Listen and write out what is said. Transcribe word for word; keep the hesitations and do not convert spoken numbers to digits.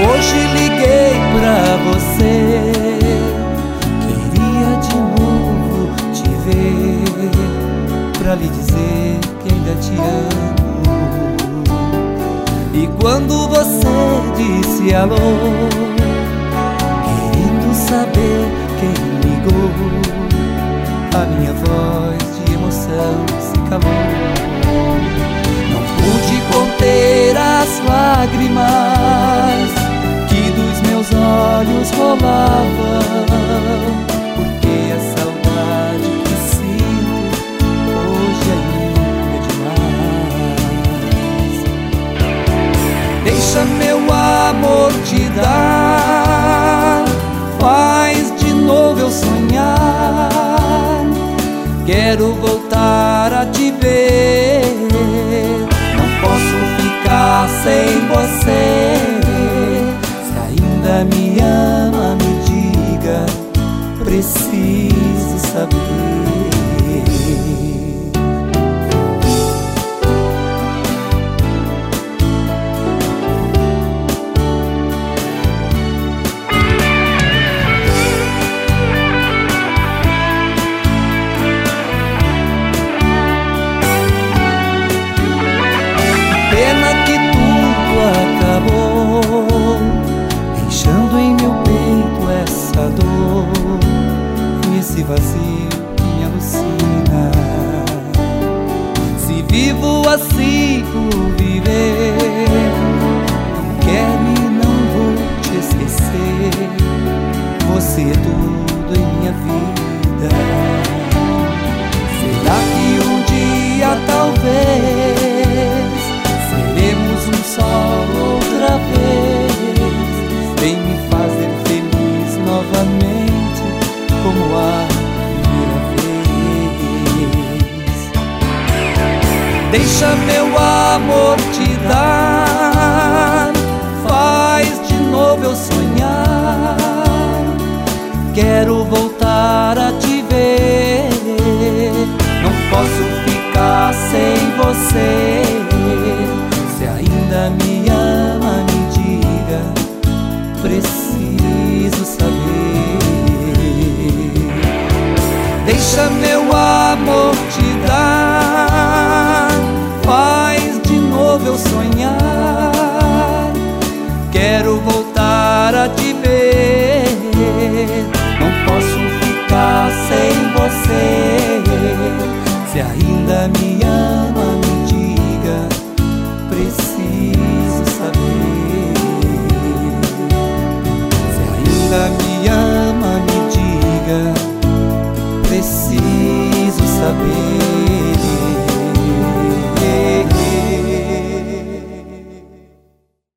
Hoje liguei pra você, queria de novo te ver, pra lhe dizer que ainda te amo. E quando você disse alô, querendo saber quem ligou, a minha voz de emoção se calou. Não pude conter as lágrimas que dos meus olhos rolavam, porque a saudade que sinto hoje ainda é demais. Deixa meu amor te dar, faz de novo eu sonhar. Quero voltar a te ver, não posso ficar sem você. Se ainda me ama, me diga, preciso saber. Pena que tudo acabou, deixando em meu peito essa dor e esse vazio que me alucina. Se vivo assim por viver, não quero e não vou te esquecer. Você é tudo em minha vida. Será que um dia talvez seremos um só outra vez? Vem me fazer feliz novamente, como a primeira vez. Deixa meu amor te dar, faz de novo eu sonhar. Quero voltar a te ver, não posso ficar sem você. Se ainda me ama, me diga, preciso saber. Deixa meu amor te dar, faz de novo eu sonhar. Quero voltar a te ver, não posso ficar sem você. Se ainda me ama, me diga, preciso saber. Se ainda me ama, me diga, preciso saber.